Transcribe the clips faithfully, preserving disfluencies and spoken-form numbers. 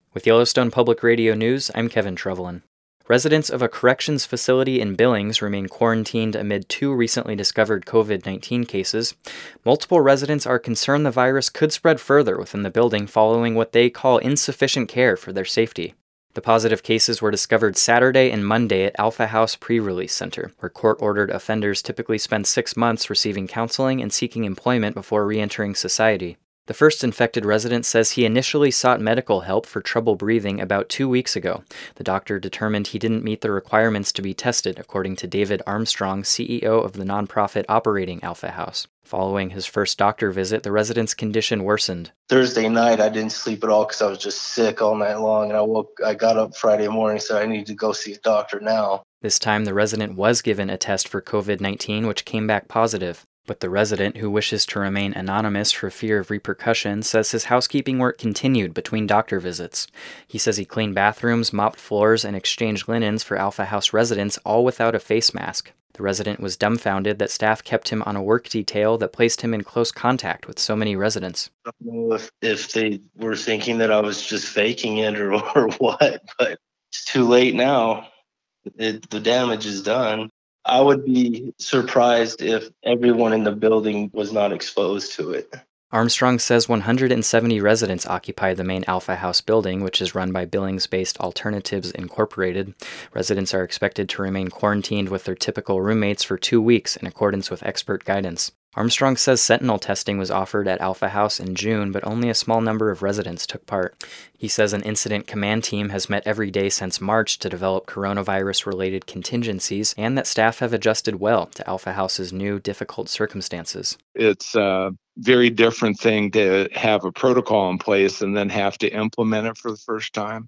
With Yellowstone Public Radio News, I'm Kevin Trevelyan. Residents of a corrections facility in Billings remain quarantined amid two recently discovered covid nineteen cases. Multiple residents are concerned the virus could spread further within the building following what they call insufficient care for their safety. The positive cases were discovered Saturday and Monday at Alpha House Pre-Release Center, where court-ordered offenders typically spend six months receiving counseling and seeking employment before re-entering society. The first infected resident says he initially sought medical help for trouble breathing about two weeks ago. The doctor determined he didn't meet the requirements to be tested, according to David Armstrong, C E O of the nonprofit operating Alpha House. Following his first doctor visit, the resident's condition worsened. Thursday night, I didn't sleep at all because I was just sick all night long, and I woke. I got up Friday morning, so I need to go see a doctor now. This time, the resident was given a test for covid nineteen, which came back positive. But the resident, who wishes to remain anonymous for fear of repercussion, says his housekeeping work continued between doctor visits. He says he cleaned bathrooms, mopped floors, and exchanged linens for Alpha House residents, all without a face mask. The resident was dumbfounded that staff kept him on a work detail that placed him in close contact with so many residents. I don't know if, if they were thinking that I was just faking it or, or what, but it's too late now. It, the damage is done. I would be surprised if everyone in the building was not exposed to it. Armstrong says one hundred seventy residents occupy the main Alpha House building, which is run by Billings-based Alternatives Incorporated. Residents are expected to remain quarantined with their typical roommates for two weeks in accordance with expert guidance. Armstrong says sentinel testing was offered at Alpha House in June, but only a small number of residents took part. He says an incident command team has met every day since March to develop coronavirus-related contingencies, and that staff have adjusted well to Alpha House's new, difficult circumstances. It's a very different thing to have a protocol in place and then have to implement it for the first time.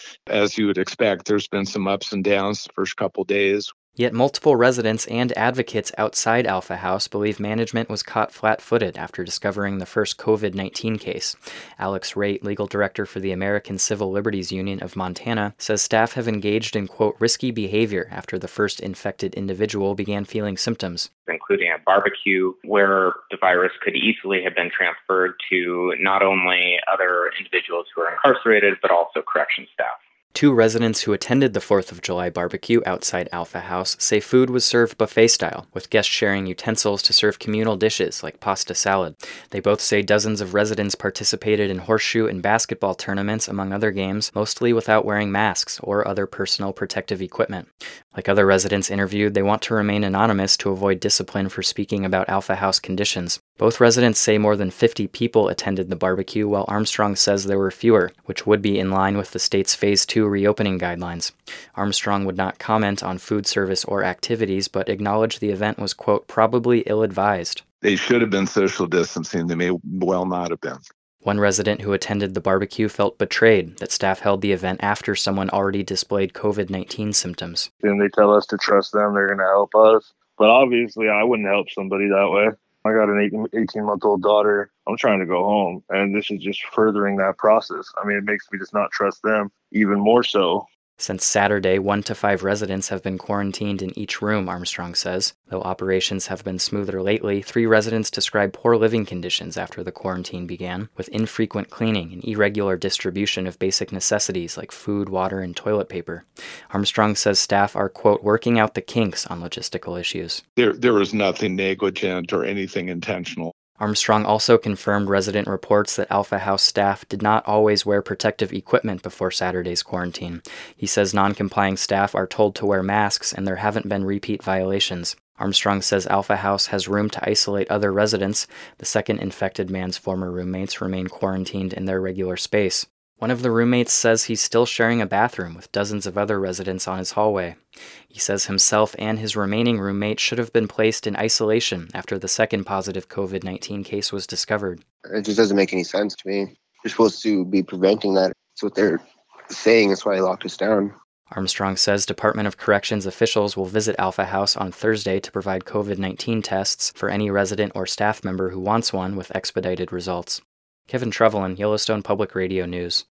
As you would expect, there's been some ups and downs the first couple days. Yet multiple residents and advocates outside Alpha House believe management was caught flat-footed after discovering the first covid nineteen case. Alex Raitt, legal director for the American Civil Liberties Union of Montana, says staff have engaged in, quote, risky behavior after the first infected individual began feeling symptoms. Including a barbecue where the virus could easily have been transferred to not only other individuals who are incarcerated, but also correction staff. Two residents who attended the fourth of July barbecue outside Alpha House say food was served buffet-style, with guests sharing utensils to serve communal dishes like pasta salad. They both say dozens of residents participated in horseshoe and basketball tournaments, among other games, mostly without wearing masks or other personal protective equipment. Like other residents interviewed, they want to remain anonymous to avoid discipline for speaking about Alpha House conditions. Both residents say more than fifty people attended the barbecue, while Armstrong says there were fewer, which would be in line with the state's Phase two reopening guidelines. Armstrong would not comment on food service or activities, but acknowledged the event was, quote, probably ill-advised. They should have been social distancing. They may well not have been. One resident who attended the barbecue felt betrayed that staff held the event after someone already displayed covid nineteen symptoms. And they tell us to trust them, they're going to help us. But obviously, I wouldn't help somebody that way. I got an eighteen-month-old daughter. I'm trying to go home, and this is just furthering that process. I mean, it makes me just not trust them even more so. Since Saturday, one to five residents have been quarantined in each room, Armstrong says. Though operations have been smoother lately, three residents describe poor living conditions after the quarantine began, with infrequent cleaning and irregular distribution of basic necessities like food, water, and toilet paper. Armstrong says staff are, quote, working out the kinks on logistical issues. There, there was nothing negligent or anything intentional. Armstrong also confirmed resident reports that Alpha House staff did not always wear protective equipment before Saturday's quarantine. He says non-complying staff are told to wear masks and there haven't been repeat violations. Armstrong says Alpha House has room to isolate other residents. The second infected man's former roommates remain quarantined in their regular space. One of the roommates says he's still sharing a bathroom with dozens of other residents on his hallway. He says himself and his remaining roommate should have been placed in isolation after the second positive covid nineteen case was discovered. It just doesn't make any sense to me. You're supposed to be preventing that. That's what they're saying. That's why they locked us down. Armstrong says Department of Corrections officials will visit Alpha House on Thursday to provide covid nineteen tests for any resident or staff member who wants one with expedited results. Kevin Trevelyan, Yellowstone Public Radio News.